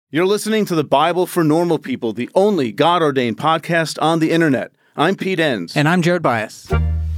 You're listening to the Bible for Normal People, the only God-ordained podcast on the internet. I'm Pete Enns. And I'm Jared Bias.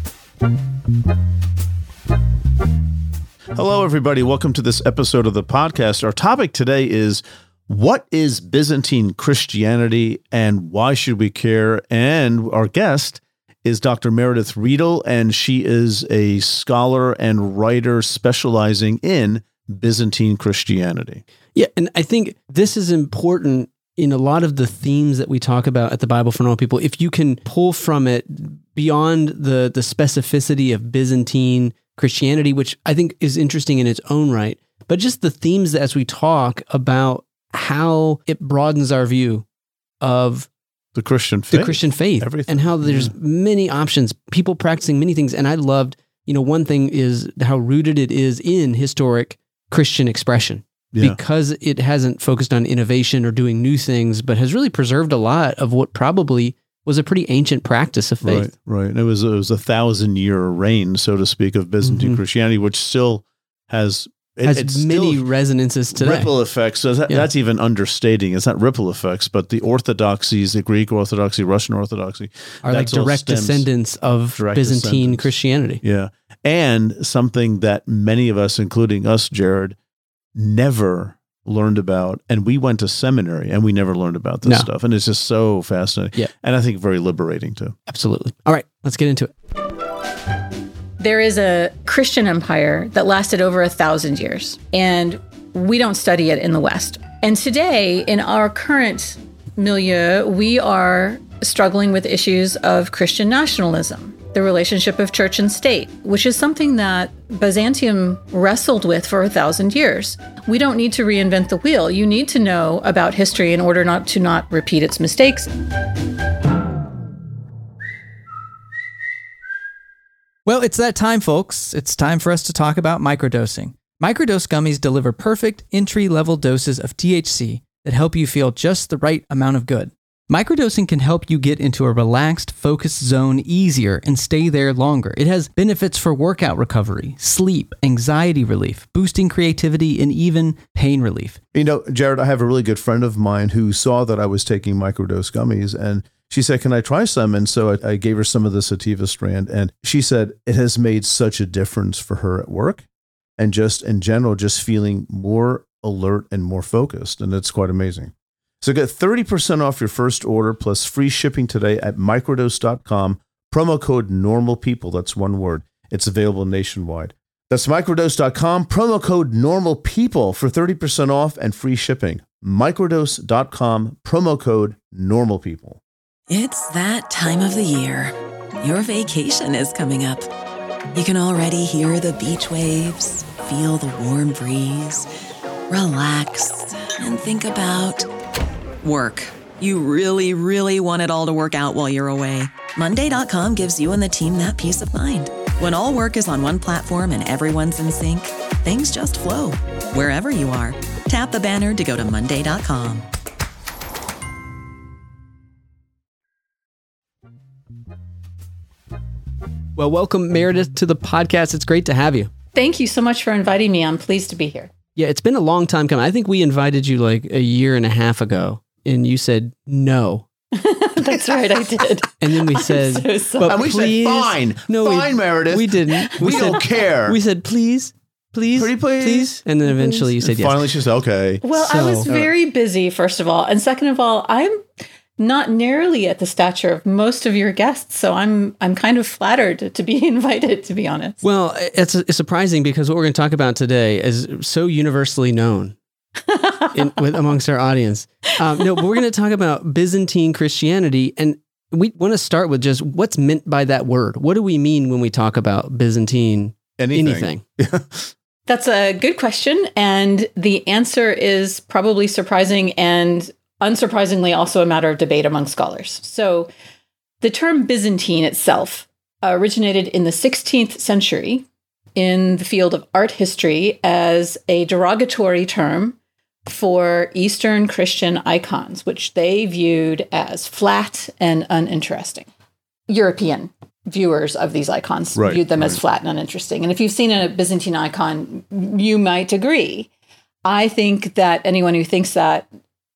Hello, everybody. Welcome to this episode of the podcast. Our topic today is, what is Byzantine Christianity and why should we care? And our guest is Dr. Meredith Riedel, and she is a scholar and writer specializing in Byzantine Christianity. Yeah, and I think this is important in a lot of the themes that we talk about at the Bible for Normal People. If you can pull from it beyond the specificity of Byzantine Christianity, which I think is interesting in its own right, but just the themes as we talk about how it broadens our view of the Christian faith, everything. And how there's many options, people practicing many things. And I loved, one thing is how rooted it is in historic Christian expression, because it hasn't focused on innovation or doing new things, but has really preserved a lot of what probably was a pretty ancient practice of faith. Right. And it was a 1,000-year reign, so to speak, of Byzantine Christianity, which still has many resonances today. Ripple effects. So that's even understating. It's not ripple effects, but the orthodoxies, the Greek Orthodoxy, Russian Orthodoxy, are like direct descendants of Byzantine Christianity. Yeah. And something that many of us, including us, Jared, never learned about. And we went to seminary and we never learned about this stuff. And it's just so fascinating. Yeah. And I think very liberating too. Absolutely. All right, let's get into it. There is a Christian empire that lasted over 1,000 years, and we don't study it in the West. And today, in our current milieu, we are struggling with issues of Christian nationalism, the relationship of church and state, which is something that Byzantium wrestled with for 1,000 years. We don't need to reinvent the wheel. You need to know about history in order not to repeat its mistakes. Well, it's that time, folks. It's time for us to talk about microdosing. Microdose gummies deliver perfect entry-level doses of THC that help you feel just the right amount of good. Microdosing can help you get into a relaxed, focused zone easier and stay there longer. It has benefits for workout recovery, sleep, anxiety relief, boosting creativity, and even pain relief. Jared, I have a really good friend of mine who saw that I was taking microdose gummies, and she said, "Can I try some?" And so I gave her some of the sativa strand, and she said it has made such a difference for her at work and just in general, just feeling more alert and more focused. And it's quite amazing. So get 30% off your first order plus free shipping today at microdose.com. Promo code NORMALPEOPLE. That's one word. It's available nationwide. That's microdose.com. Promo code NORMALPEOPLE for 30% off and free shipping. Microdose.com. Promo code NORMALPEOPLE. It's that time of the year. Your vacation is coming up. You can already hear the beach waves, feel the warm breeze, relax, and think about work. You really, really want it all to work out while you're away. Monday.com gives you and the team that peace of mind. When all work is on one platform and everyone's in sync, things just flow. Wherever you are, tap the banner to go to Monday.com. Well, welcome, Meredith, to the podcast. It's great to have you. Thank you so much for inviting me. I'm pleased to be here. Yeah, it's been a long time coming. I think we invited you like a year and a half ago, and you said no. That's right, I did. And then we said, so and we said, fine. No, fine, Meredith. We didn't. We don't care. We said, please. Pretty please. And then eventually you said yes. Finally, she said, okay. Well, I was very busy, first of all. And second of all, I'm not nearly at the stature of most of your guests. So I'm kind of flattered to be invited, to be honest. Well, it's surprising because what we're going to talk about today is so universally known amongst our audience. No, but we're going to talk about Byzantine Christianity. And we want to start with just what's meant by that word. What do we mean when we talk about Byzantine anything? That's a good question. And the answer is probably surprising and unsurprisingly also a matter of debate among scholars. So the term Byzantine itself originated in the 16th century in the field of art history as a derogatory term for Eastern Christian icons, which they viewed as flat and uninteresting. European viewers of these icons viewed them as flat and uninteresting. And if you've seen a Byzantine icon, you might agree. I think that anyone who thinks that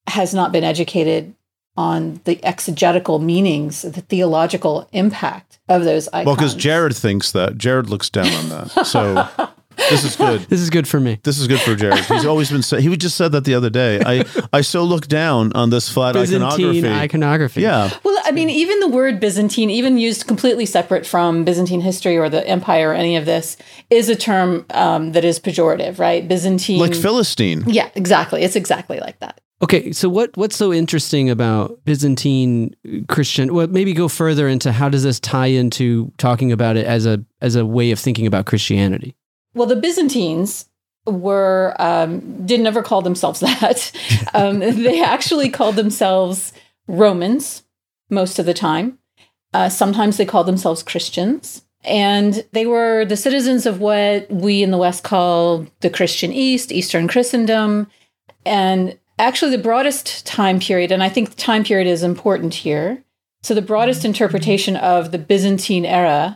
has not been educated on the exegetical meanings, the theological impact of those icons. Well, because Jared thinks that. Jared looks down on that. So this is good. This is good for me. This is good for Jared. He's always been saying, he just said that the other day. I so look down on this flat Byzantine iconography. Yeah. Well, I mean, even the word Byzantine, even used completely separate from Byzantine history or the empire or any of this, is a term that is pejorative, right? Byzantine. Like Philistine. Yeah, exactly. It's exactly like that. Okay, so what's so interesting about Byzantine Christian? Well, maybe go further into how does this tie into talking about it as a way of thinking about Christianity? Well, the Byzantines were didn't ever call themselves that. They actually called themselves Romans most of the time. Sometimes they called themselves Christians. And they were the citizens of what we in the West call the Christian East, Eastern Christendom. And actually the broadest time period, and I think the time period is important here. So the broadest interpretation of the Byzantine era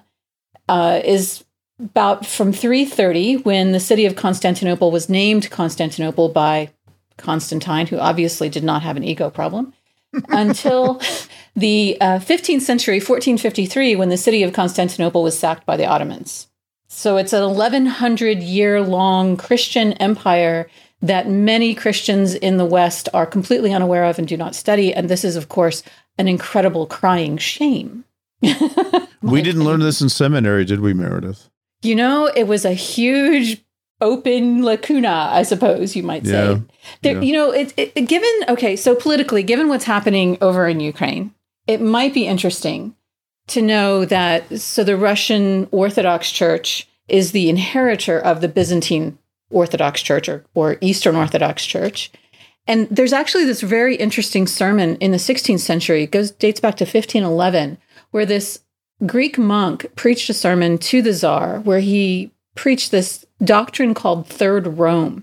is about from 330, when the city of Constantinople was named Constantinople by Constantine, who obviously did not have an ego problem, until the 15th century, 1453, when the city of Constantinople was sacked by the Ottomans. So it's an 1100-year-long Christian empire that many Christians in the West are completely unaware of and do not study. And this is, of course, an incredible crying shame. We didn't learn this in seminary, did we, Meredith? You know, it was a huge open lacuna, I suppose you might say. Yeah. You know, so politically, given what's happening over in Ukraine, it might be interesting to know that, so the Russian Orthodox Church is the inheritor of the Byzantine Orthodox Church or Eastern Orthodox Church. And there's actually this very interesting sermon in the 16th century, dates back to 1511, where this Greek monk preached a sermon to the Tsar where he preached this doctrine called Third Rome.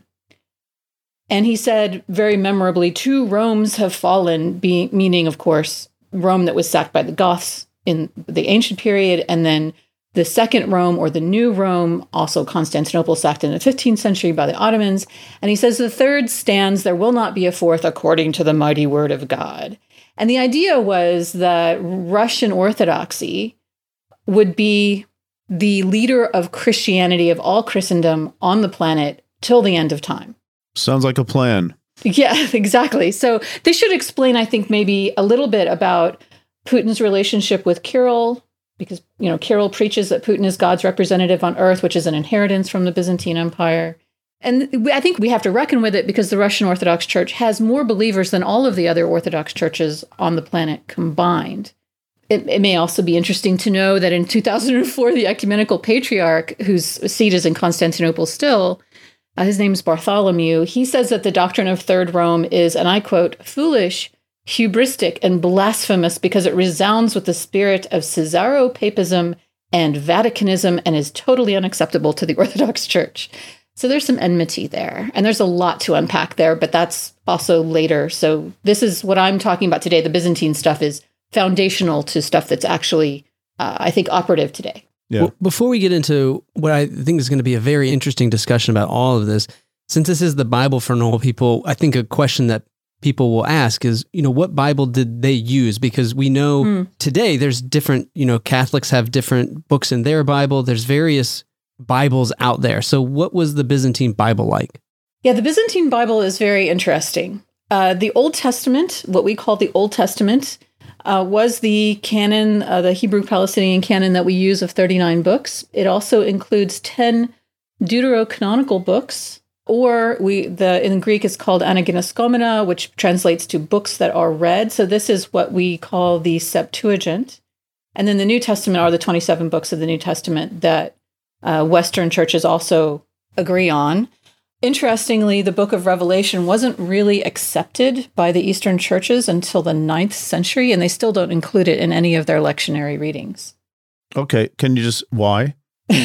And he said very memorably, 2 Romes have fallen, meaning, of course, Rome that was sacked by the Goths in the ancient period, and then the second Rome, or the New Rome, also Constantinople, sacked in the 15th century by the Ottomans. And he says, the third stands, there will not be a fourth, according to the mighty word of God. And the idea was that Russian Orthodoxy would be the leader of Christianity, of all Christendom on the planet, till the end of time. Sounds like a plan. Yeah, exactly. So this should explain, I think, maybe a little bit about Putin's relationship with Kirill, because, you know, Kirill preaches that Putin is God's representative on earth, which is an inheritance from the Byzantine Empire. And I think we have to reckon with it because the Russian Orthodox Church has more believers than all of the other Orthodox churches on the planet combined. It may also be interesting to know that in 2004, the ecumenical patriarch, whose seat is in Constantinople still, his name is Bartholomew, he says that the doctrine of Third Rome is, and I quote, foolish, hubristic, and blasphemous because it resounds with the spirit of Caesaro-papism and Vaticanism and is totally unacceptable to the Orthodox Church. So there's some enmity there, and there's a lot to unpack there, but that's also later. So this is what I'm talking about today. The Byzantine stuff is foundational to stuff that's actually, I think, operative today. Yeah. Well, before we get into what I think is going to be a very interesting discussion about all of this, since this is the Bible for normal people, I think a question that people will ask is, you know, what Bible did they use? Because we know today there's different, you know, Catholics have different books in their Bible. There's various Bibles out there. So what was the Byzantine Bible like? Yeah, the Byzantine Bible is very interesting. The Old Testament, what we call the Old Testament, was the canon, the Hebrew Palestinian canon that we use of 39 books. It also includes 10 deuterocanonical books, or in Greek it's called Anagynoskomena, which translates to books that are read. So this is what we call the Septuagint. And then the New Testament are the 27 books of the New Testament that Western churches also agree on. Interestingly, the book of Revelation wasn't really accepted by the Eastern churches until the 9th century, and they still don't include it in any of their lectionary readings. Okay. Can you just, why?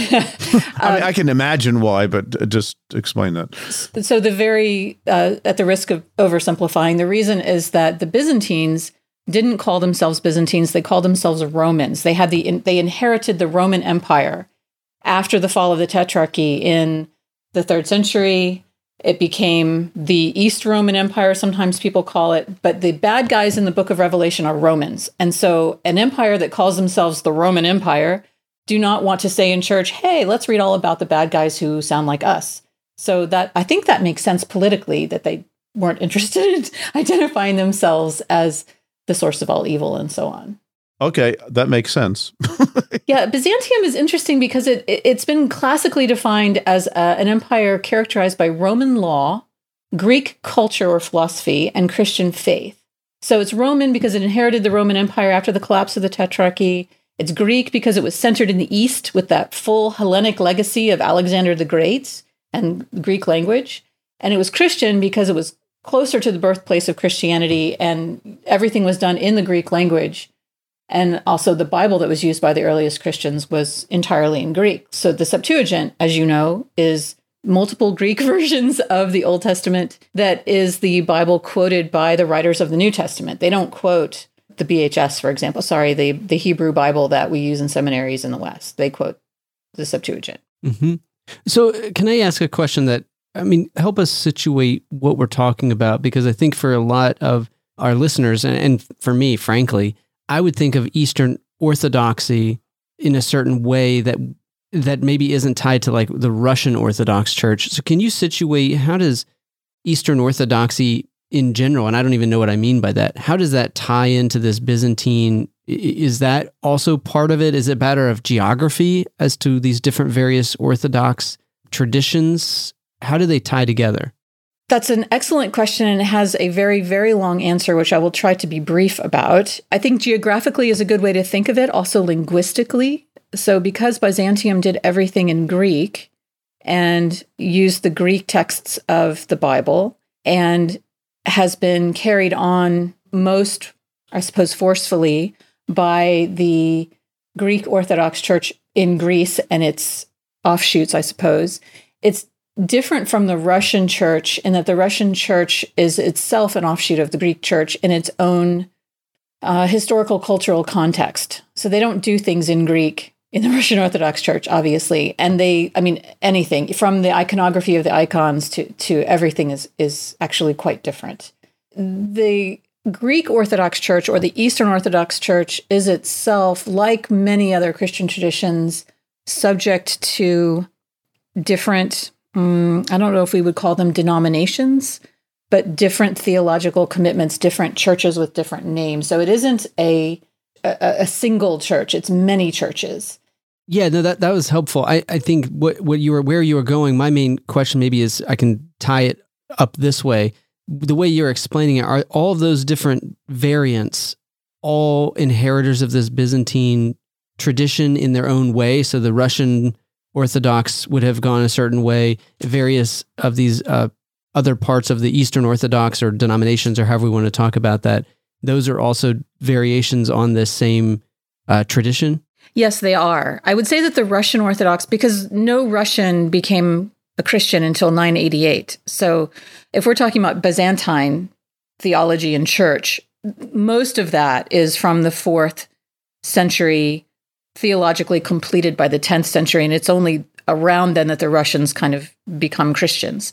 I mean, I can imagine why, but just explain that. So the very, at the risk of oversimplifying, the reason is that the Byzantines didn't call themselves Byzantines, they called themselves Romans. They inherited the Roman Empire after the fall of the Tetrarchy in the 3rd century. It became the East Roman Empire, sometimes people call it, but the bad guys in the book of Revelation are Romans. And so an empire that calls themselves the Roman Empire do not want to say in church, hey, let's read all about the bad guys who sound like us. So that I think that makes sense politically, that they weren't interested in identifying themselves as the source of all evil and so on. Okay, that makes sense. Yeah, Byzantium is interesting because it's been classically defined as an empire characterized by Roman law, Greek culture or philosophy, and Christian faith. So it's Roman because it inherited the Roman Empire after the collapse of the Tetrarchy. It's Greek because it was centered in the East with that full Hellenic legacy of Alexander the Great and Greek language. And it was Christian because it was closer to the birthplace of Christianity and everything was done in the Greek language. And also the Bible that was used by the earliest Christians was entirely in Greek. So the Septuagint, as you know, is multiple Greek versions of the Old Testament that is the Bible quoted by the writers of the New Testament. They don't quote the BHS, for example, the Hebrew Bible that we use in seminaries in the West. They quote the Septuagint. Mm-hmm. So can I ask a question that, help us situate what we're talking about? Because I think for a lot of our listeners, and for me, frankly, I would think of Eastern Orthodoxy in a certain way that maybe isn't tied to like the Russian Orthodox Church. So can you situate, how does Eastern Orthodoxy in general, and I don't even know what I mean by that, how does that tie into this Byzantine? Is that also part of it? Is it a matter of geography as to these different various Orthodox traditions? How do they tie together? That's an excellent question, and it has a very, very long answer, which I will try to be brief about. I think geographically is a good way to think of it, also linguistically. So because Byzantium did everything in Greek and used the Greek texts of the Bible and has been carried on most, I suppose, forcefully by the Greek Orthodox Church in Greece and its offshoots, I suppose, it's different from the Russian Church in that the Russian Church is itself an offshoot of the Greek Church in its own historical cultural context. So they don't do things in Greek in the Russian Orthodox Church, obviously. And anything from the iconography of the icons to everything is actually quite different. The Greek Orthodox Church or the Eastern Orthodox Church is itself, like many other Christian traditions, subject to different, I don't know if we would call them denominations, but different theological commitments, different churches with different names. So it isn't a single church, it's many churches. Yeah, no, that was helpful. I think where you were going, my main question maybe is, I can tie it up this way. The way you're explaining it, are all of those different variants all inheritors of this Byzantine tradition in their own way? So the Russian Orthodox would have gone a certain way. Various of these other parts of the Eastern Orthodox or denominations, or however we want to talk about that, those are also variations on this same tradition? Yes, they are. I would say that the Russian Orthodox, because no Russian became a Christian until 988. So if we're talking about Byzantine theology and church, most of that is from the 4th century, theologically completed by the 10th century. And it's only around then that the Russians kind of become Christians.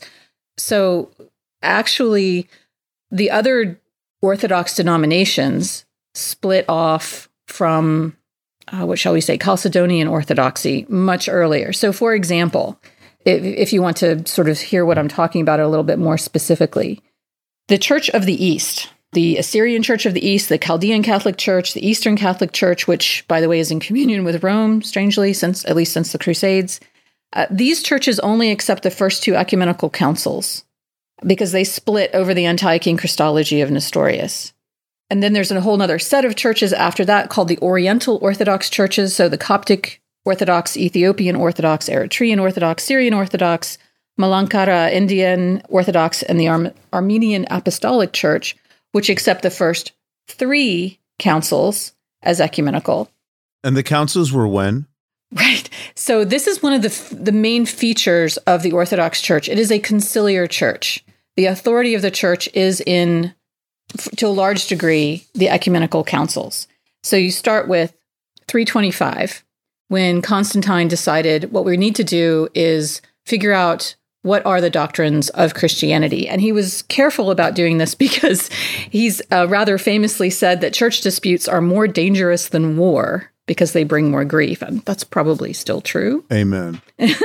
So actually, the other Orthodox denominations split off from, Chalcedonian Orthodoxy much earlier. So for example, if you want to sort of hear what I'm talking about a little bit more specifically, the Church of the East, the Assyrian Church of the East, the Chaldean Catholic Church, the Eastern Catholic Church, which, by the way, is in communion with Rome, strangely, at least since the Crusades, these churches only accept the first 2 ecumenical councils because they split over the Antiochian Christology of Nestorius. And then there's a whole other set of churches after that called the Oriental Orthodox churches, so the Coptic Orthodox, Ethiopian Orthodox, Eritrean Orthodox, Syrian Orthodox, Malankara Indian Orthodox, and the Armenian Apostolic Church, which accept the first 3 councils as ecumenical. And the councils were when? Right. So this is one of the main features of the Orthodox Church. It is a conciliar church. The authority of the church is in, to a large degree, the ecumenical councils. So you start with 325, when Constantine decided what we need to do is figure out what are the doctrines of Christianity? And he was careful about doing this because he's rather famously said that church disputes are more dangerous than war because they bring more grief. And that's probably still true. Amen.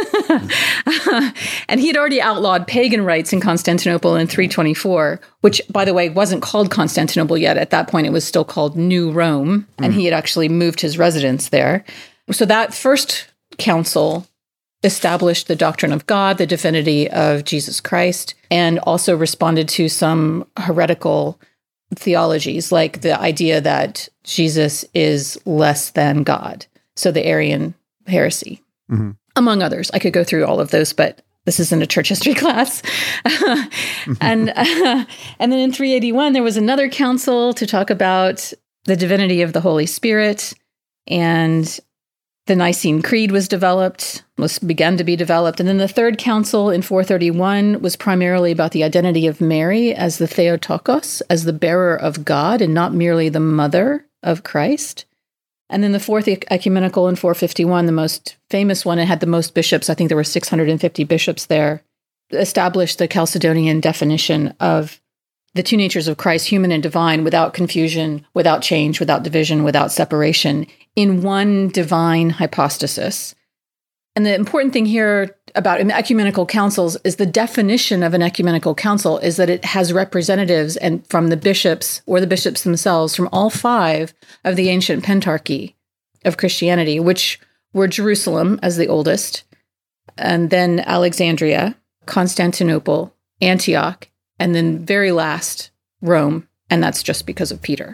And he had already outlawed pagan rites in Constantinople in 324, which, by the way, wasn't called Constantinople yet. At that point, it was still called New Rome. And he had actually moved his residence there. So that first council established the doctrine of God, the divinity of Jesus Christ, and also responded to some heretical theologies, like the idea that Jesus is less than God. So the Arian heresy, among others. I could go through all of those, but this isn't a church history class. And then in 381, there was another council to talk about the divinity of the Holy Spirit, and the Nicene Creed began to be developed. And then the Third Council in 431 was primarily about the identity of Mary as the Theotokos, as the bearer of God, and not merely the mother of Christ. And then the Fourth Ecumenical in 451, the most famous one, it had the most bishops. I think there were 650 bishops there, established the Chalcedonian definition of the two natures of Christ, human and divine, without confusion, without change, without division, without separation, in one divine hypostasis. And the important thing here about ecumenical councils is the definition of an ecumenical council is that it has representatives and from the bishops or the bishops themselves from all five of the ancient pentarchy of Christianity, which were Jerusalem as the oldest, and then Alexandria, Constantinople, Antioch, and then very last, Rome. And that's just because of Peter.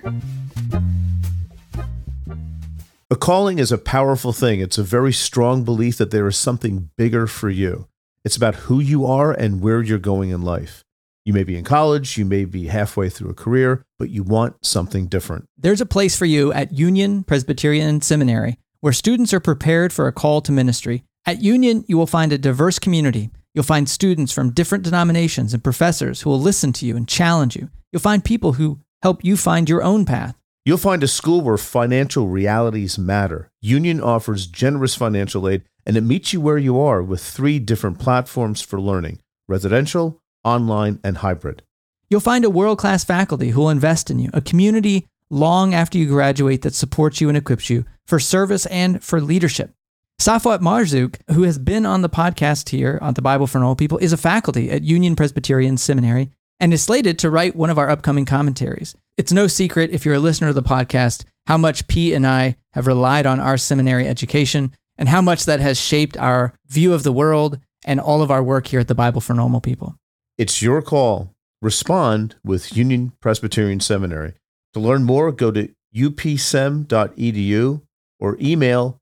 A calling is a powerful thing. It's a very strong belief that there is something bigger for you. It's about who you are and where you're going in life. You may be in college, you may be halfway through a career, but you want something different. There's a place for you at Union Presbyterian Seminary, where students are prepared for a call to ministry. At Union, you will find a diverse community. You'll find students from different denominations and professors who will listen to you and challenge you. You'll find people who help you find your own path. You'll find a school where financial realities matter. Union offers generous financial aid, and it meets you where you are with 3 different platforms for learning: residential, online, and hybrid. You'll find a world-class faculty who will invest in you, a community long after you graduate that supports you and equips you for service and for leadership. Safwat Marzouk, who has been on the podcast here on the Bible for Normal People, is a faculty at Union Presbyterian Seminary and is slated to write one of our upcoming commentaries. It's no secret, if you're a listener of the podcast, how much Pete and I have relied on our seminary education and how much that has shaped our view of the world and all of our work here at the Bible for Normal People. It's your call. Respond with Union Presbyterian Seminary. To learn more, go to upsem.edu or email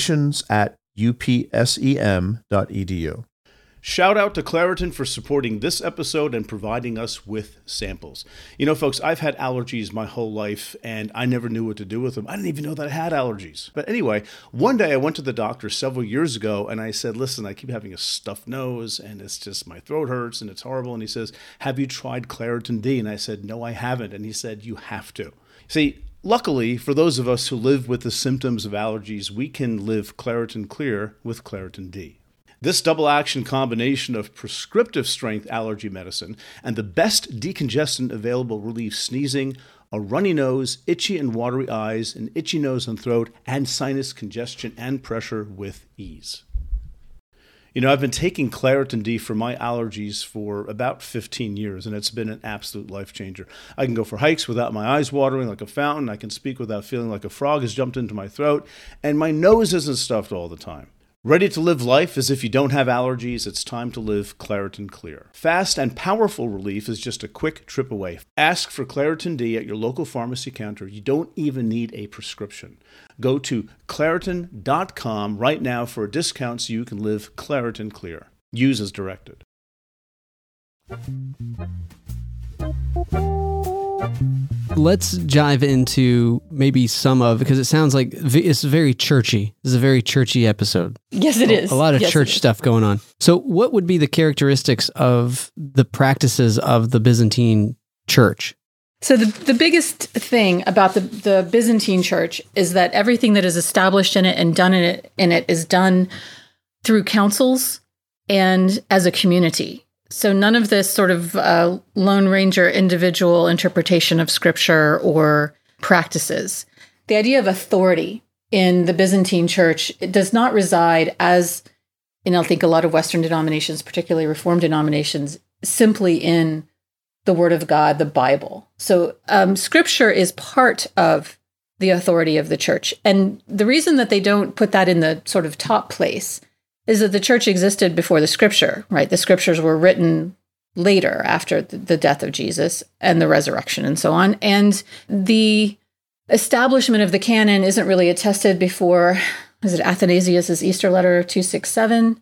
admissions@upsem.edu. Shout out to Claritin for supporting this episode and providing us with samples. You know, folks, I've had allergies my whole life, and I never knew what to do with them. I didn't even know that I had allergies. But anyway, one day I went to the doctor several years ago, and I said, listen, I keep having a stuffed nose, and it's just my throat hurts, and it's horrible. And he says, have you tried Claritin D? And I said, no, I haven't. And he said, you have to. See, luckily, for those of us who live with the symptoms of allergies, we can live Claritin Clear with Claritin D. This double-action combination of prescriptive-strength allergy medicine and the best decongestant available relieves sneezing, a runny nose, itchy and watery eyes, an itchy nose and throat, and sinus congestion and pressure with ease. You know, I've been taking Claritin D for my allergies for about 15 years, and it's been an absolute life changer. I can go for hikes without my eyes watering like a fountain. I can speak without feeling like a frog has jumped into my throat, and my nose isn't stuffed all the time. Ready to live life as if you don't have allergies? It's time to live Claritin Clear. Fast and powerful relief is just a quick trip away. Ask for Claritin D at your local pharmacy counter. You don't even need a prescription. Go to Claritin.com right now for a discount so you can live Claritin Clear. Use as directed. Let's dive into maybe some of, because it sounds like it's very churchy. This is a very churchy episode. Yes, it is. A lot of church stuff going on. So what would be the characteristics of the practices of the Byzantine church? So the biggest thing about the Byzantine church is that everything that is established in it and done in it is done through councils and as a community. So none of this sort of Lone Ranger individual interpretation of scripture or practices. The idea of authority in the Byzantine church, it does not reside as, I think a lot of Western denominations, particularly Reformed denominations, simply in the Word of God, the Bible. So scripture is part of the authority of the church. And the reason that they don't put that in the sort of top place is that the church existed before the scripture, right? The scriptures were written later after the death of Jesus and the resurrection and so on. And the establishment of the canon isn't really attested before, is it Athanasius' Easter letter 267?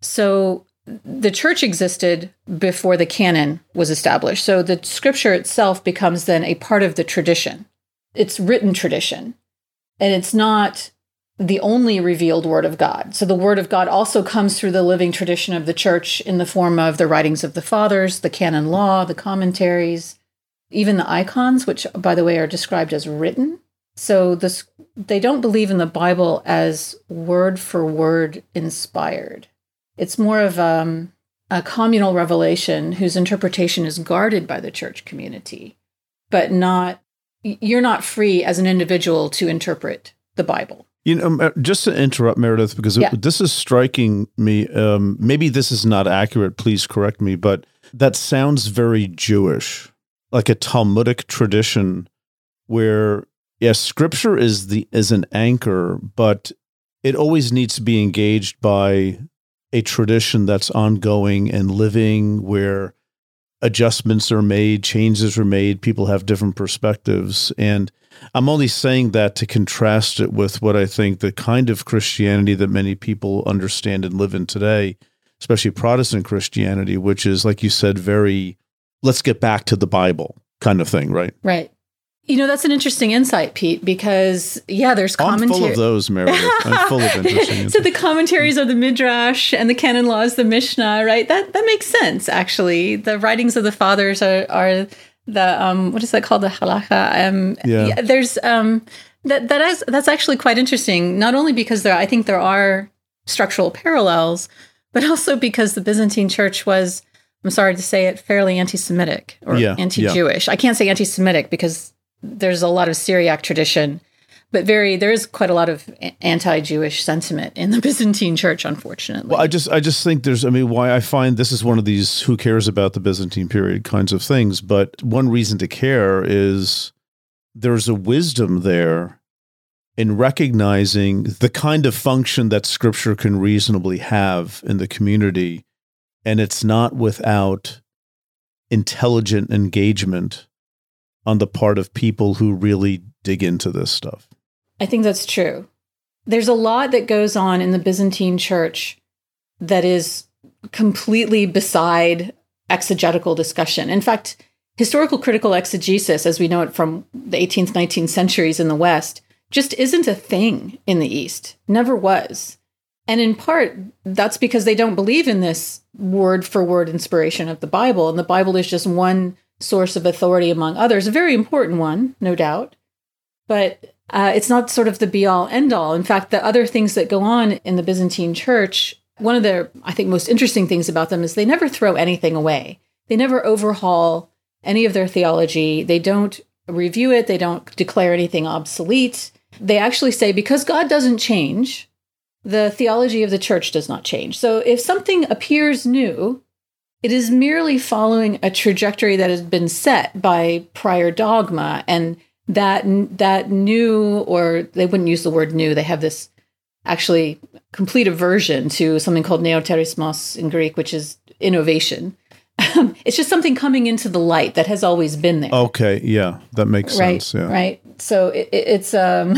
So the church existed before the canon was established. So the scripture itself becomes then a part of the tradition. It's written tradition. And it's not the only revealed word of God. So the word of God also comes through the living tradition of the church in the form of the writings of the fathers, the canon law, the commentaries, even the icons, which, by the way, are described as written. So they don't believe in the Bible as word for word inspired. It's more of a communal revelation whose interpretation is guarded by the church community, but you're not free as an individual to interpret the Bible. Just to interrupt, Meredith, because this is striking me. Maybe this is not accurate. Please correct me, but that sounds very Jewish, like a Talmudic tradition where, yes, scripture is an anchor, but it always needs to be engaged by a tradition that's ongoing and living, where adjustments are made, changes are made, people have different perspectives. And I'm only saying that to contrast it with what I think the kind of Christianity that many people understand and live in today, especially Protestant Christianity, which is, like you said, very, let's get back to the Bible kind of thing, right? Right. That's an interesting insight, Pete, because, there's commentary. I'm full of those, Meredith. I'm full of interesting insights. So the commentaries of the Midrash and the canon laws, the Mishnah, right? That makes sense, actually. The writings of the fathers are the, what is that called? The halakha. There's, that's actually quite interesting, not only because I think there are structural parallels, but also because the Byzantine church was, I'm sorry to say it, fairly anti-Semitic or anti-Jewish. I can't say anti-Semitic because there's a lot of Syriac tradition, but there is quite a lot of anti-Jewish sentiment in the Byzantine church, unfortunately. Well, I just think why I find this is one of these who cares about the Byzantine period kinds of things, but one reason to care is there's a wisdom there in recognizing the kind of function that scripture can reasonably have in the community, and it's not without intelligent engagement on the part of people who really dig into this stuff. I think that's true. There's a lot that goes on in the Byzantine church that is completely beside exegetical discussion. In fact, historical critical exegesis, as we know it from the 18th, 19th centuries in the West, just isn't a thing in the East. Never was. And in part, that's because they don't believe in this word-for-word inspiration of the Bible. And the Bible is just one source of authority among others, a very important one, no doubt. But it's not sort of the be-all, end-all. In fact, the other things that go on in the Byzantine church, one of the, I think, most interesting things about them is they never throw anything away. They never overhaul any of their theology. They don't review it. They don't declare anything obsolete. They actually say, because God doesn't change, the theology of the church does not change. So if something appears new, it is merely following a trajectory that has been set by prior dogma, and that new, or they wouldn't use the word new, they have this actually complete aversion to something called neoterismos in Greek, which is innovation. It's just something coming into the light that has always been there. Okay, yeah, that makes sense. Yeah. Right. So it's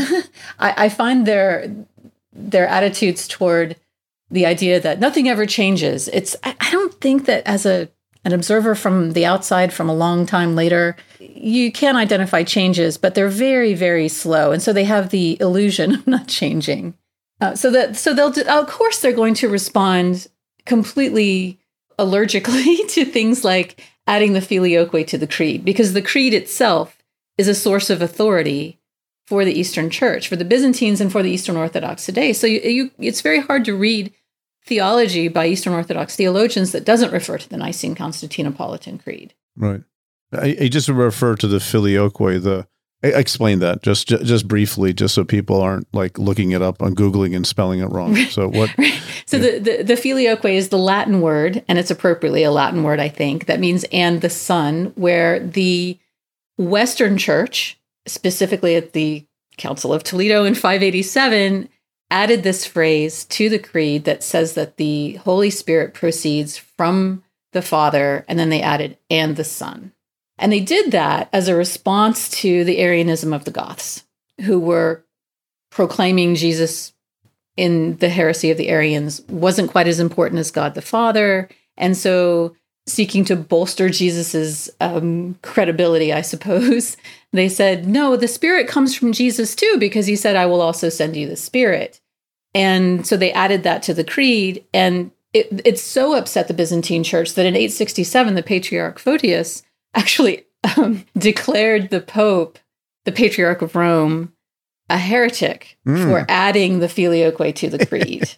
I find their attitudes toward the idea that nothing ever changes. I don't think that as an observer from the outside, from a long time later, you can identify changes, but they're very, very slow, and so they have the illusion of not changing. So of course they're going to respond completely allergically to things like adding the filioque to the creed, because the creed itself is a source of authority for the Eastern Church, for the Byzantines and for the Eastern Orthodox today. So it's very hard to read theology by Eastern Orthodox theologians that doesn't refer to the Nicene-Constantinopolitan Creed. Right. I just refer to the Filioque. Explain that just briefly, just so people aren't like looking it up on Googling and spelling it wrong. So what? Right. So the Filioque is the Latin word, and it's appropriately a Latin word, I think, that means "and the Son," where the Western Church, specifically at the Council of Toledo in 587, added this phrase to the creed that says that the Holy Spirit proceeds from the Father, and then they added "and the Son." And they did that as a response to the Arianism of the Goths, who were proclaiming Jesus in the heresy of the Arians wasn't quite as important as God the Father. And so seeking to bolster Jesus's credibility, I suppose, they said, no, the Spirit comes from Jesus too, because he said, I will also send you the Spirit. And so they added that to the creed. And it so upset the Byzantine Church that in 867, the Patriarch Photius actually declared the Pope, the Patriarch of Rome, a heretic for adding the Filioque to the creed.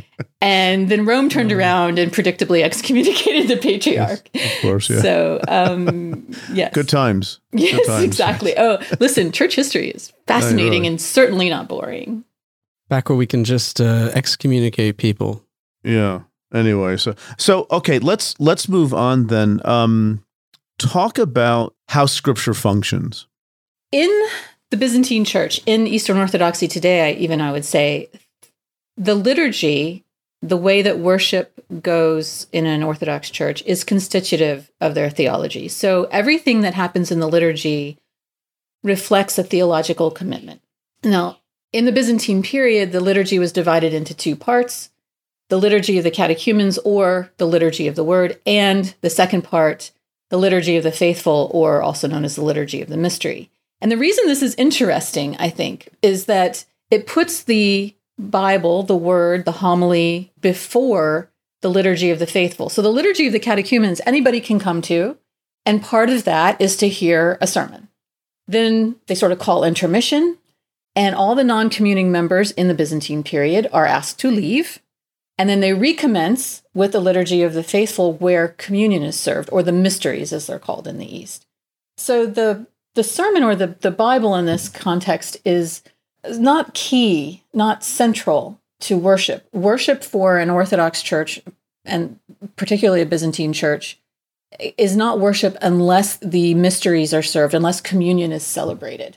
And then Rome turned around and predictably excommunicated the Patriarch. Yes, of course, yeah. So, yes. Good times. Yes, Good times. exactly. Oh, listen, church history is fascinating really. and certainly not boring. Back where we can just excommunicate people. Yeah. Anyway, so okay, let's move on then. Talk about how Scripture functions. In the Byzantine Church, in Eastern Orthodoxy today, I would say, the liturgy, the way that worship goes in an Orthodox church, is constitutive of their theology. So everything that happens in the liturgy reflects a theological commitment. Now, in the Byzantine period, the liturgy was divided into two parts: the liturgy of the catechumens, or the liturgy of the word, and the second part, the liturgy of the faithful, or also known as the liturgy of the mystery. And the reason this is interesting, I think, is that it puts the Bible, the word, the homily, before the liturgy of the faithful. So the liturgy of the catechumens, anybody can come to, and part of that is to hear a sermon. Then they sort of call intermission, and all the non-communing members in the Byzantine period are asked to leave. And then they recommence with the liturgy of the faithful, where communion is served, or the mysteries, as they're called in the East. So the sermon, or the Bible in this context, is not key, not central to worship. Worship for an Orthodox church, and particularly a Byzantine church, is not worship unless the mysteries are served, unless communion is celebrated.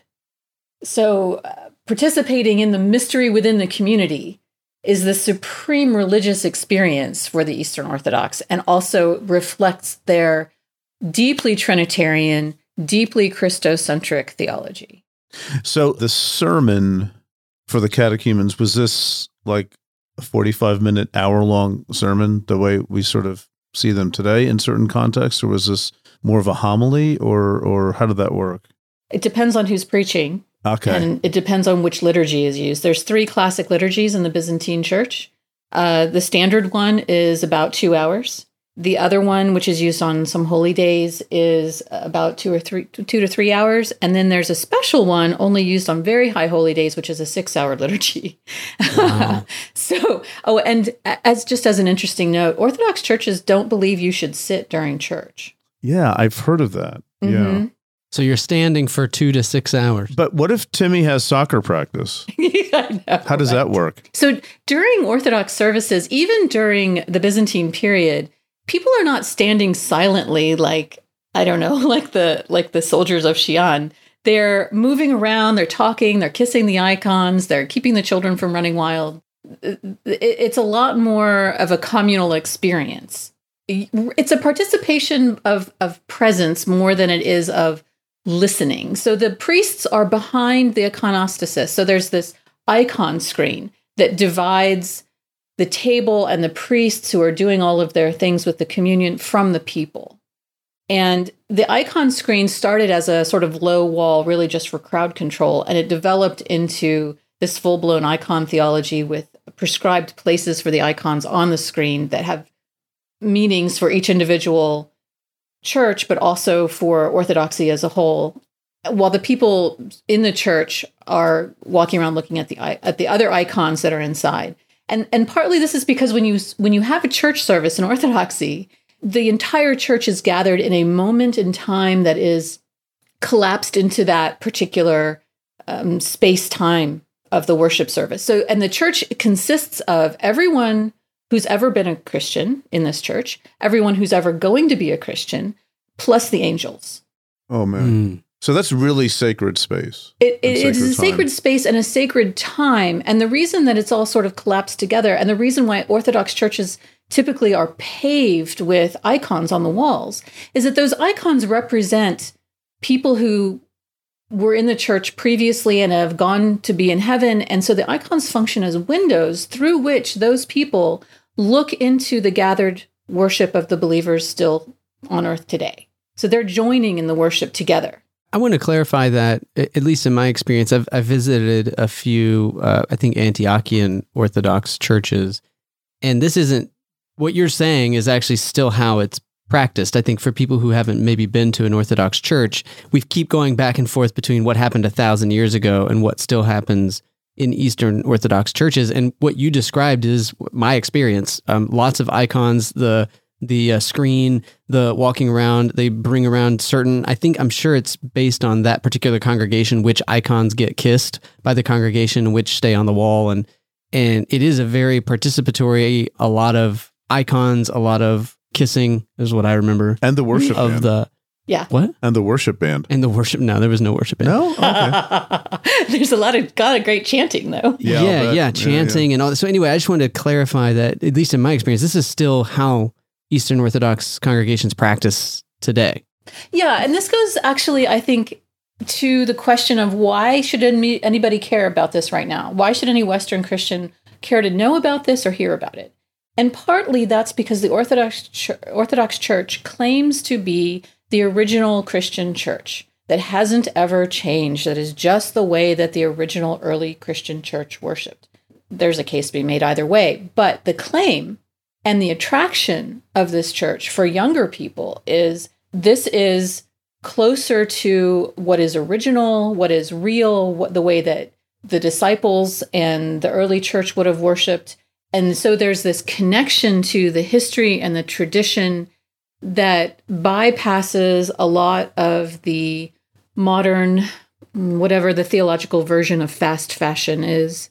So participating in the mystery within the community is the supreme religious experience for the Eastern Orthodox, and also reflects their deeply Trinitarian, deeply Christocentric theology. So the sermon for the catechumens, was this like a 45-minute, hour-long sermon, the way we sort of see them today in certain contexts, or was this more of a homily, or how did that work? It depends on who's preaching. Okay. And it depends on which liturgy is used. There's 3 classic liturgies in the Byzantine Church. The standard one is about 2 hours. The other one, which is used on some holy days, is about 2 to 3 hours. And then there's a special one only used on very high holy days, which is a 6-hour liturgy. Wow. And as an interesting note, Orthodox churches don't believe you should sit during church. Yeah, I've heard of that. Mm-hmm. Yeah. So you're standing for 2 to 6 hours. But what if Timmy has soccer practice? I know, How does that work? So during Orthodox services, even during the Byzantine period, people are not standing silently like the soldiers of Xi'an. They're moving around, they're talking, they're kissing the icons, they're keeping the children from running wild. It's a lot more of a communal experience. It's a participation of presence more than it is of listening. So the priests are behind the iconostasis. So there's this icon screen that divides the table and the priests who are doing all of their things with the communion from the people. And the icon screen started as a sort of low wall, really just for crowd control, and it developed into this full-blown icon theology with prescribed places for the icons on the screen that have meanings for each individual church, but also for Orthodoxy as a whole, while the people in the church are walking around looking at the other icons that are inside. And partly this is because when you have a church service in Orthodoxy, the entire church is gathered in a moment in time that is collapsed into that particular space-time of the worship service. So, and the church consists of everyone who's ever been a Christian in this church, everyone who's ever going to be a Christian, plus the angels. Oh, man. So that's really sacred space. It is a sacred space and a sacred time. And the reason that it's all sort of collapsed together, and the reason why Orthodox churches typically are paved with icons on the walls, is that those icons represent people who were in the church previously and have gone to be in heaven. And so the icons function as windows through which those people look into the gathered worship of the believers still on earth today. So they're joining in the worship together. I want to clarify that, at least in my experience, I've visited a few, I think, Antiochian Orthodox churches, and this isn't, what you're saying is actually still how it's practiced. I think for people who haven't maybe been to an Orthodox church, we keep going back and forth between what happened 1,000 years ago and what still happens in Eastern Orthodox churches. And what you described is my experience. Lots of icons, the screen, the walking around, they bring around certain, I'm sure it's based on that particular congregation, which icons get kissed by the congregation, which stay on the wall. And it is a very participatory, a lot of icons, a lot of kissing is what I remember. And the worship band. What? And the worship band. And the worship, no, there was no worship band. No? Okay. There's a lot of great chanting, though. Yeah, chanting and all that. So anyway, I just wanted to clarify that, at least in my experience, this is still how Eastern Orthodox congregations practice today. Yeah, and this goes actually, I think, to the question of why should anybody care about this right now? Why should any Western Christian care to know about this or hear about it? And partly that's because the Orthodox Church claims to be the original Christian church that hasn't ever changed, that is just the way that the original early Christian church worshipped. There's a case to be made either way, but the claim and the attraction of this church for younger people is this is closer to what is original, what is real, the way that the disciples and the early church would have worshipped. And so there's this connection to the history and the tradition that bypasses a lot of the modern, whatever the theological version of fast fashion is.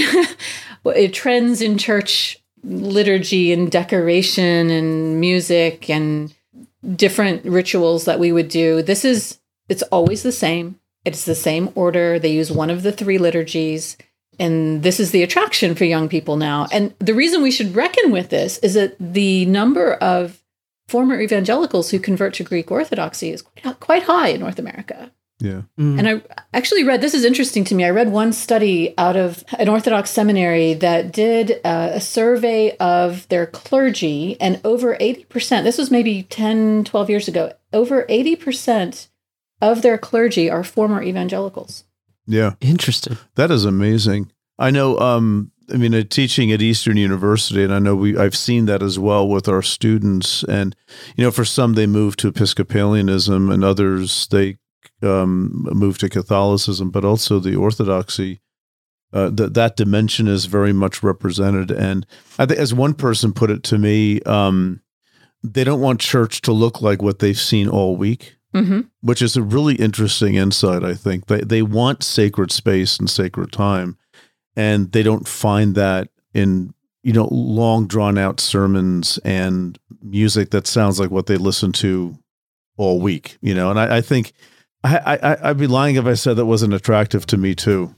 It trends in church liturgy and decoration and music and different rituals that we would do. It's always the same. It's the same order. They use one of the three liturgies. And this is the attraction for young people now. And the reason we should reckon with this is that the number of former evangelicals who convert to Greek Orthodoxy is quite high in North America. Yeah. And I actually read, this is interesting to me, I read one study out of an Orthodox seminary that did a survey of their clergy, and over 80%, this was maybe 10, 12 years ago, over 80% of their clergy are former evangelicals. Yeah. Interesting. That is amazing. I know, teaching at Eastern University, and I know I've seen that as well with our students. And, for some, they move to Episcopalianism, and others, they move to Catholicism, but also the Orthodoxy, that dimension is very much represented. And I think, as one person put it to me, they don't want church to look like what they've seen all week. Mm-hmm. Which is a really interesting insight, I think. They want sacred space and sacred time, and they don't find that in, long drawn-out sermons and music that sounds like what they listen to all week, And I think I'd be lying if I said that wasn't attractive to me, too.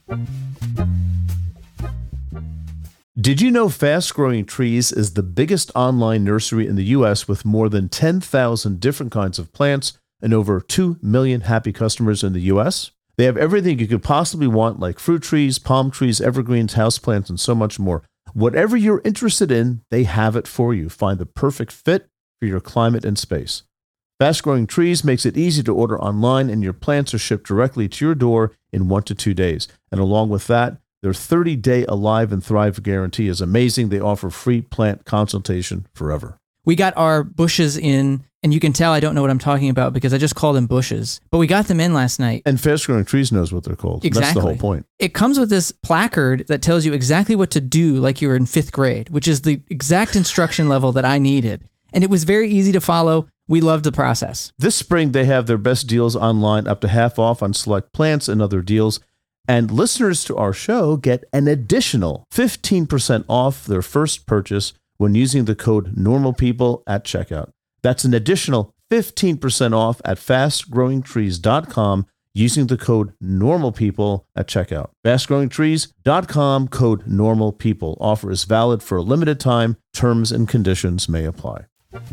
Did you know Fast Growing Trees is the biggest online nursery in the U.S. with more than 10,000 different kinds of plants and over 2 million happy customers in the U.S.? They have everything you could possibly want, like fruit trees, palm trees, evergreens, houseplants, and so much more. Whatever you're interested in, they have it for you. Find the perfect fit for your climate and space. Fast Growing Trees makes it easy to order online, and your plants are shipped directly to your door in 1 to 2 days. And along with that, their 30-day Alive and Thrive guarantee is amazing. They offer free plant consultation forever. We got our bushes in And you can tell I don't know what I'm talking about because I just called them bushes. But we got them in last night. And Fast Growing Trees knows what they're called. Exactly. That's the whole point. It comes with this placard that tells you exactly what to do like you were in 5th grade, which is the exact instruction level that I needed. And it was very easy to follow. We loved the process. This spring, they have their best deals online, up to half off on select plants and other deals. And listeners to our show get an additional 15% off their first purchase when using the code NORMALPEOPLE at checkout. That's an additional 15% off at fastgrowingtrees.com using the code NORMALPEOPLE at checkout. Fastgrowingtrees.com, code NORMALPEOPLE. Offer is valid for a limited time. Terms and conditions may apply.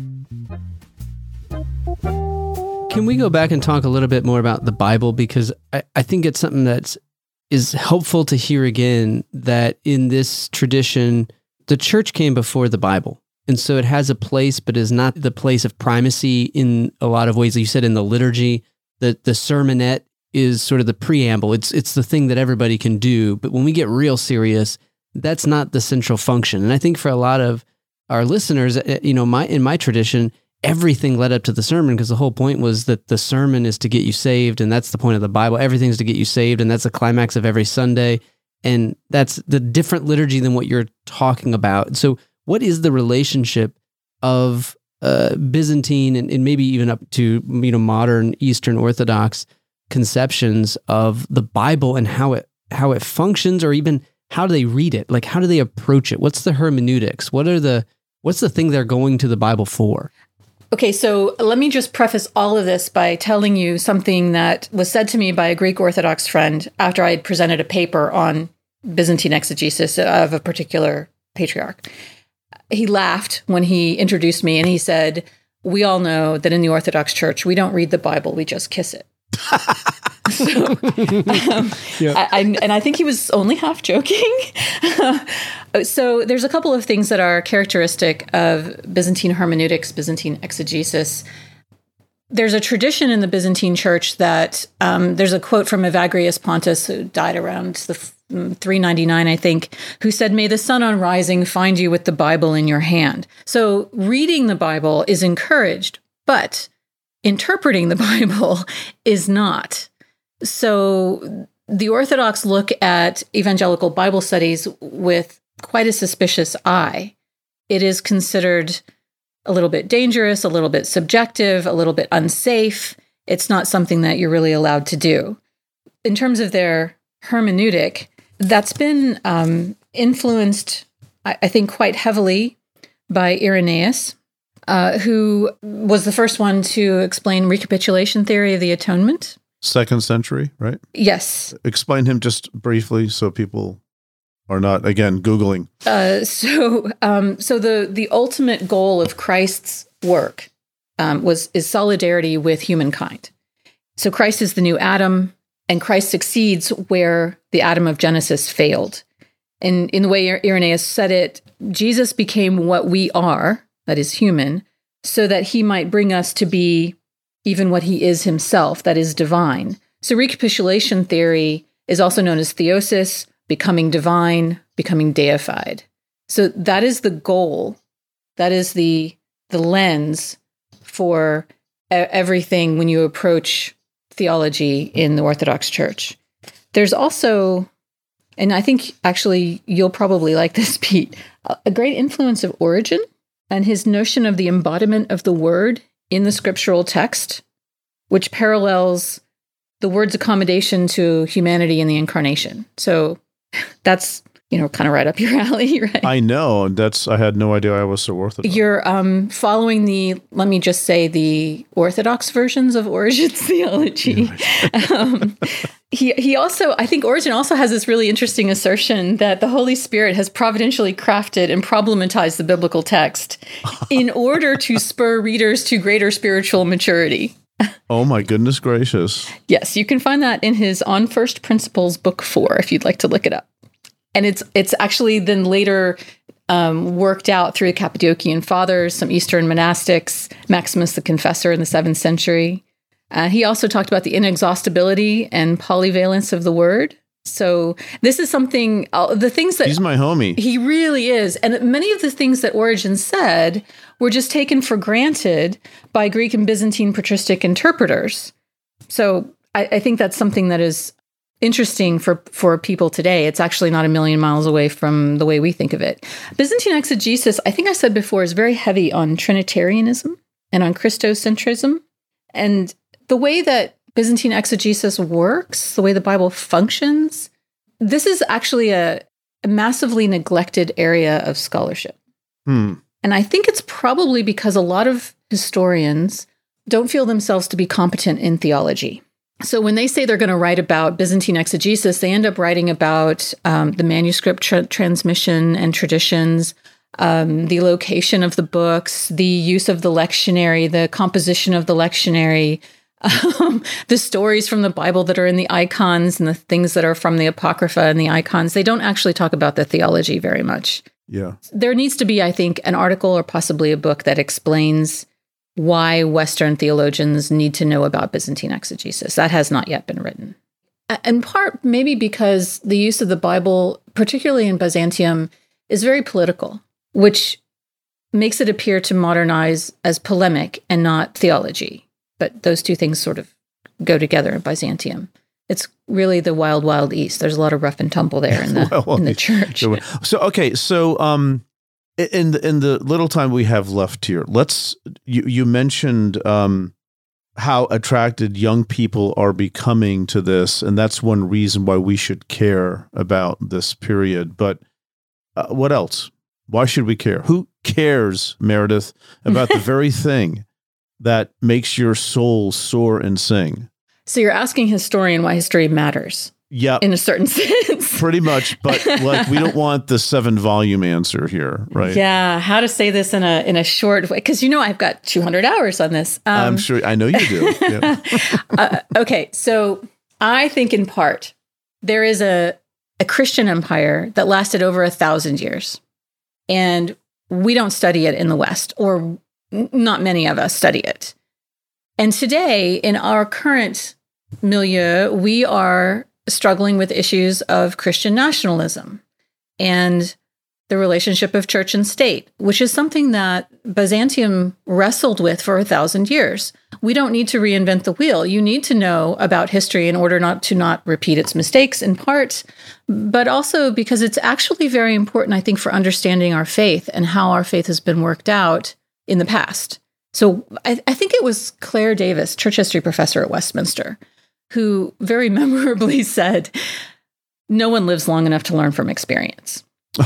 Can we go back and talk a little bit more about the Bible? Because I think it's something that is helpful to hear again, that in this tradition, the church came before the Bible. And so it has a place, but is not the place of primacy in a lot of ways. You said in the liturgy, the sermonette is sort of the preamble. It's the thing that everybody can do. But when we get real serious, that's not the central function. And I think for a lot of our listeners, in my tradition, everything led up to the sermon, because the whole point was that the sermon is to get you saved, and that's the point of the Bible. Everything's to get you saved, and that's the climax of every Sunday. And that's the different liturgy than what you're talking about. So what is the relationship of Byzantine and maybe even up to modern Eastern Orthodox conceptions of the Bible and how it functions, or even how do they read it? Like, how do they approach it? What's the hermeneutics? What's the thing they're going to the Bible for? Okay, so let me just preface all of this by telling you something that was said to me by a Greek Orthodox friend after I had presented a paper on Byzantine exegesis of a particular patriarch. He laughed when he introduced me, and he said, "We all know that in the Orthodox Church, we don't read the Bible, we just kiss it." I think he was only half joking. So there's a couple of things that are characteristic of Byzantine hermeneutics, Byzantine exegesis. There's a tradition in the Byzantine Church that there's a quote from Evagrius Pontus, who died around the 399, I think, who said, "May the sun on rising find you with the Bible in your hand." So reading the Bible is encouraged, but interpreting the Bible is not. So the Orthodox look at evangelical Bible studies with quite a suspicious eye. It is considered a little bit dangerous, a little bit subjective, a little bit unsafe. It's not something that you're really allowed to do. In terms of their hermeneutic, that's been influenced, I think, quite heavily by Irenaeus, who was the first one to explain recapitulation theory of the atonement. 2nd century, right? Yes. Explain him just briefly so people are not, again, Googling. So the ultimate goal of Christ's work is solidarity with humankind. So Christ is the new Adam, and Christ succeeds where the Adam of Genesis failed. And in the way Irenaeus said it, Jesus became what we are, that is human, so that he might bring us to be even what he is himself, that is divine. So recapitulation theory is also known as theosis, becoming divine, becoming deified. So that is the goal. That is the lens for everything when you approach theology in the Orthodox Church. There's also, and I think actually you'll probably like this, Pete, a great influence of Origen and his notion of the embodiment of the word in the scriptural text, which parallels the word's accommodation to humanity in the incarnation. So that's, kind of right up your alley, right? I know. I had no idea I was so Orthodox. You're following let me just say, the Orthodox versions of Origen's theology. He also, I think Origen also has this really interesting assertion that the Holy Spirit has providentially crafted and problematized the biblical text in order to spur readers to greater spiritual maturity. Oh my goodness gracious. Yes, you can find that in his On First Principles, Book 4, if you'd like to look it up. And it's actually then later worked out through the Cappadocian Fathers, some Eastern monastics, Maximus the Confessor in the 7th century. He also talked about the inexhaustibility and polyvalence of the word. So this is something, the things that... He's my homie. He really is. And many of the things that Origen said were just taken for granted by Greek and Byzantine patristic interpreters. So I think that's something that is interesting for people today. It's actually not a million miles away from the way we think of it. Byzantine exegesis, I think I said before, is very heavy on Trinitarianism and on Christocentrism. And the way that Byzantine exegesis works, the way the Bible functions, this is actually a massively neglected area of scholarship. And I think it's probably because a lot of historians don't feel themselves to be competent in theology. So when they say they're going to write about Byzantine exegesis, they end up writing about the manuscript transmission and traditions, the location of the books, the use of the lectionary, the composition of the lectionary, the stories from the Bible that are in the icons and the things that are from the Apocrypha and the icons. They don't actually talk about the theology very much. Yeah. There needs to be, I think, an article or possibly a book that explains why Western theologians need to know about Byzantine exegesis. That has not yet been written. In part, maybe because the use of the Bible, particularly in Byzantium, is very political, which makes it appear to modernize as polemic and not theology. But those two things sort of go together in Byzantium. It's really the wild, wild east. There's a lot of rough and tumble there in the church. So okay, so in the little time we have left here, you mentioned how attracted young people are becoming to this, and that's one reason why we should care about this period. But what else? Why should we care? Who cares, Meredith, about the very thing that makes your soul soar and sing? So you're asking historian why history matters. Yeah, in a certain sense. Pretty much, but like we don't want the 7-volume answer here, right? Yeah, how to say this in a short way, because I've got 200 hours on this. I'm sure, I know you do. Yeah. Okay, so I think in part there is a Christian empire that lasted over 1,000 years, and we don't study it in the West, or not many of us study it. And today, in our current milieu, we are struggling with issues of Christian nationalism and the relationship of church and state, which is something that Byzantium wrestled with for 1,000 years. We don't need to reinvent the wheel. You need to know about history in order not repeat its mistakes, in part, but also because it's actually very important, I think, for understanding our faith and how our faith has been worked out in the past. So I think it was Claire Davis, church history professor at Westminster, who very memorably said, no one lives long enough to learn from experience.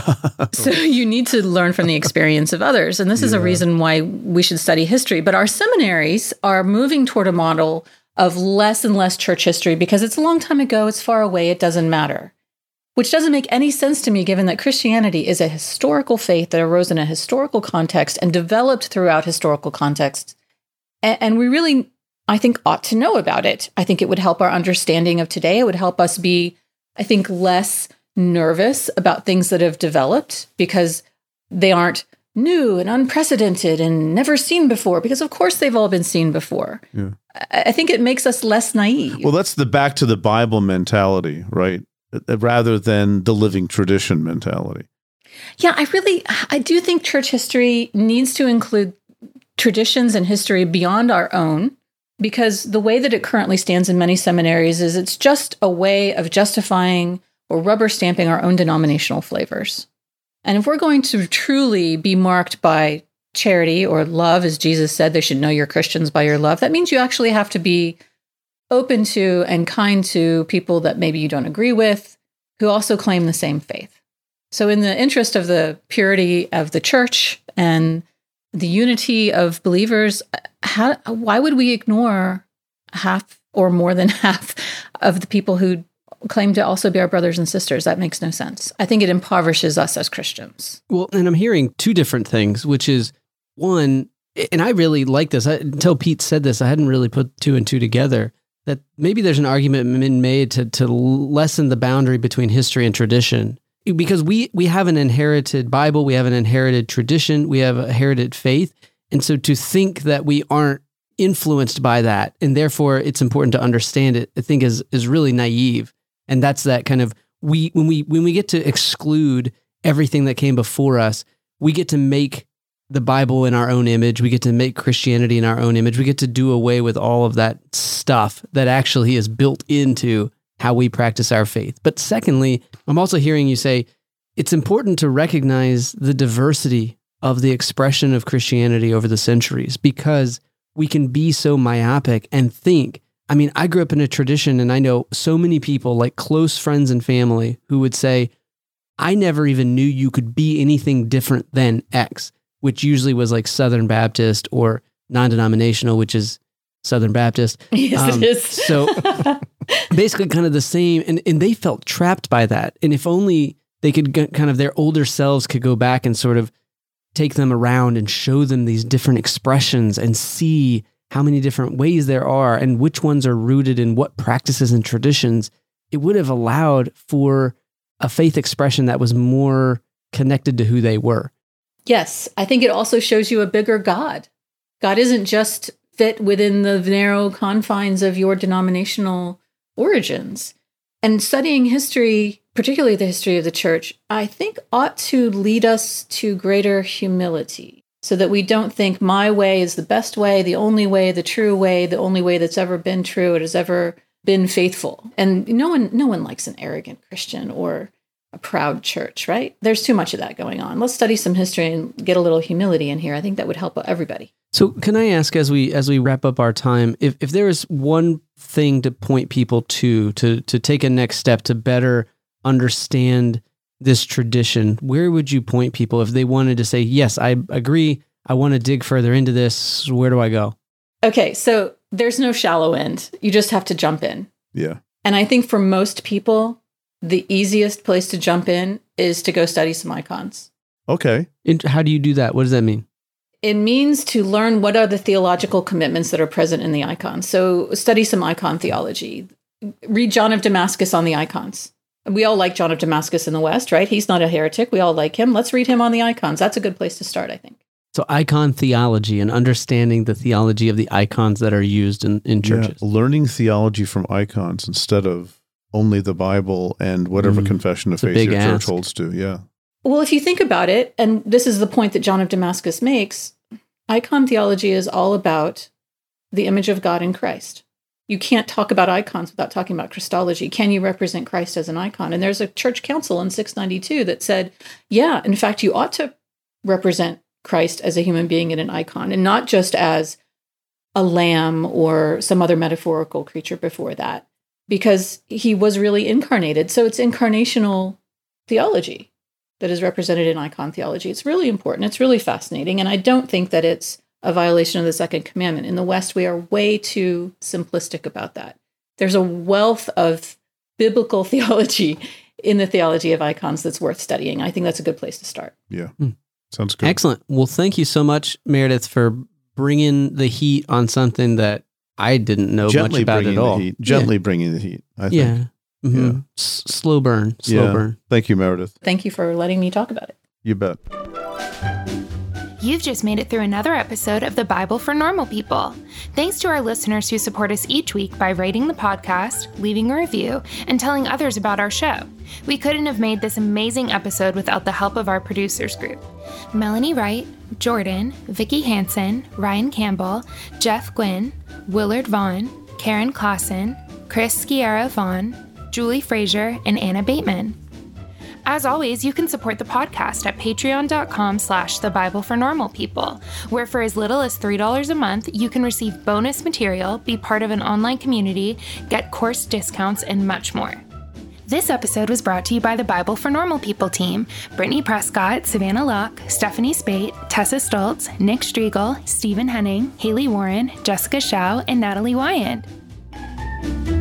So you need to learn from the experience of others. And this is a reason why we should study history. But our seminaries are moving toward a model of less and less church history because it's a long time ago, it's far away, it doesn't matter. Which doesn't make any sense to me, given that Christianity is a historical faith that arose in a historical context and developed throughout historical contexts. And we really, I think, ought to know about it. I think it would help our understanding of today. It would help us be, I think, less nervous about things that have developed because they aren't new and unprecedented and never seen before, because of course they've all been seen before. Yeah. I think it makes us less naive. Well, that's the back to the Bible mentality, right? Rather than the living tradition mentality. Yeah, I do think church history needs to include traditions and history beyond our own, because the way that it currently stands in many seminaries is it's just a way of justifying or rubber stamping our own denominational flavors. And if we're going to truly be marked by charity or love, as Jesus said, they should know you're Christians by your love, that means you actually have to be open to and kind to people that maybe you don't agree with, who also claim the same faith. So in the interest of the purity of the church and the unity of believers, why would we ignore half or more than half of the people who claim to also be our brothers and sisters? That makes no sense. I think it impoverishes us as Christians. Well, and I'm hearing two different things, which is one, and I really like this. Until Pete said this, I hadn't really put two and two together, that maybe there's an argument been made to lessen the boundary between history and tradition. Because we have an inherited Bible, we have an inherited tradition, we have a inherited faith. And so to think that we aren't influenced by that, and therefore it's important to understand it, I think is really naive. And that's that kind of, when we get to exclude everything that came before us, we get to make the Bible in our own image. We get to make Christianity in our own image. We get to do away with all of that stuff that actually is built into how we practice our faith. But secondly, I'm also hearing you say it's important to recognize the diversity of the expression of Christianity over the centuries, because we can be so myopic and think, I mean, I grew up in a tradition, and I know so many people, like close friends and family, who would say, I never even knew you could be anything different than X, which usually was like Southern Baptist, or non-denominational, which is Southern Baptist. Yes, it is. So basically kind of the same. And they felt trapped by that. And if only they could kind of, their older selves could go back and sort of take them around and show them these different expressions and see how many different ways there are and which ones are rooted in what practices and traditions, it would have allowed for a faith expression that was more connected to who they were. Yes, I think it also shows you a bigger God. God isn't just fit within the narrow confines of your denominational origins. And studying history, particularly the history of the church, I think ought to lead us to greater humility, so that we don't think my way is the best way, the only way, the true way, the only way that's ever been true, it has ever been faithful. And no one likes an arrogant Christian or a proud church, right? There's too much of that going on. Let's study some history and get a little humility in here. I think that would help everybody. So can I ask, as we wrap up our time, if there is one thing to point people to take a next step to better understand this tradition, where would you point people if they wanted to say, yes, I agree, I want to dig further into this, where do I go? Okay, so there's no shallow end. You just have to jump in. Yeah. And I think for most people, the easiest place to jump in is to go study some icons. Okay. And how do you do that? What does that mean? It means to learn what are the theological commitments that are present in the icons. So study some icon theology. Read John of Damascus on the icons. We all like John of Damascus in the West, right? He's not a heretic. We all like him. Let's read him on the icons. That's a good place to start, I think. So icon theology and understanding the theology of the icons that are used in churches. Yeah, learning theology from icons instead of only the Bible and whatever confession of faith your church holds to. Yeah. Well, if you think about it, and this is the point that John of Damascus makes, icon theology is all about the image of God in Christ. You can't talk about icons without talking about Christology. Can you represent Christ as an icon? And there's a church council in 692 that said, yeah, in fact, you ought to represent Christ as a human being in an icon, and not just as a lamb or some other metaphorical creature before that, because he was really incarnated. So it's incarnational theology that is represented in icon theology. It's really important. It's really fascinating. And I don't think that it's a violation of the second commandment. In the West, we are way too simplistic about that. There's a wealth of biblical theology in the theology of icons that's worth studying. I think that's a good place to start. Yeah. Sounds good. Excellent. Well, thank you so much, Meredith, for bringing the heat on something that I didn't know much about at all. Gently bringing the heat, I think. Yeah. Mm-hmm. Yeah. Slow burn. Thank you, Meredith. Thank you for letting me talk about it. You bet. You've just made it through another episode of the Bible for Normal People. Thanks to our listeners who support us each week by rating the podcast, leaving a review, and telling others about our show. We couldn't have made this amazing episode without the help of our producers group. Melanie Wright, Jordan, Vicki Hansen, Ryan Campbell, Jeff Gwynn, Willard Vaughn, Karen Clausen, Chris Sciarra Vaughn, Julie Frazier, and Anna Bateman. As always, you can support the podcast at patreon.com/thebiblefornormalpeople, where for as little as $3 a month, you can receive bonus material, be part of an online community, get course discounts, and much more. This episode was brought to you by the Bible for Normal People team: Brittany Prescott, Savannah Locke, Stephanie Spate, Tessa Stoltz, Nick Striegel, Stephen Henning, Haley Warren, Jessica Shao, and Natalie Wyand.